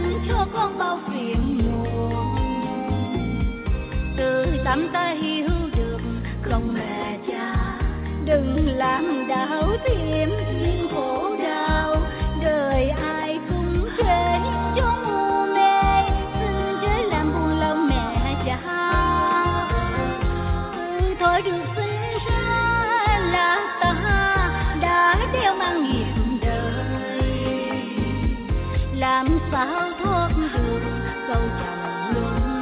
cho con bao phiền muộn. Từ tâm ta hiểu được không mẹ cha, đừng làm đau thêm những khổ đau. Đời ai cũng thế cho ngu mê, xin chớ làm buồn lòng mẹ cha. Từ thôi được sinh ra là ta đã đeo mang nghiệp đời, làm sao thoát được câu chồng luôn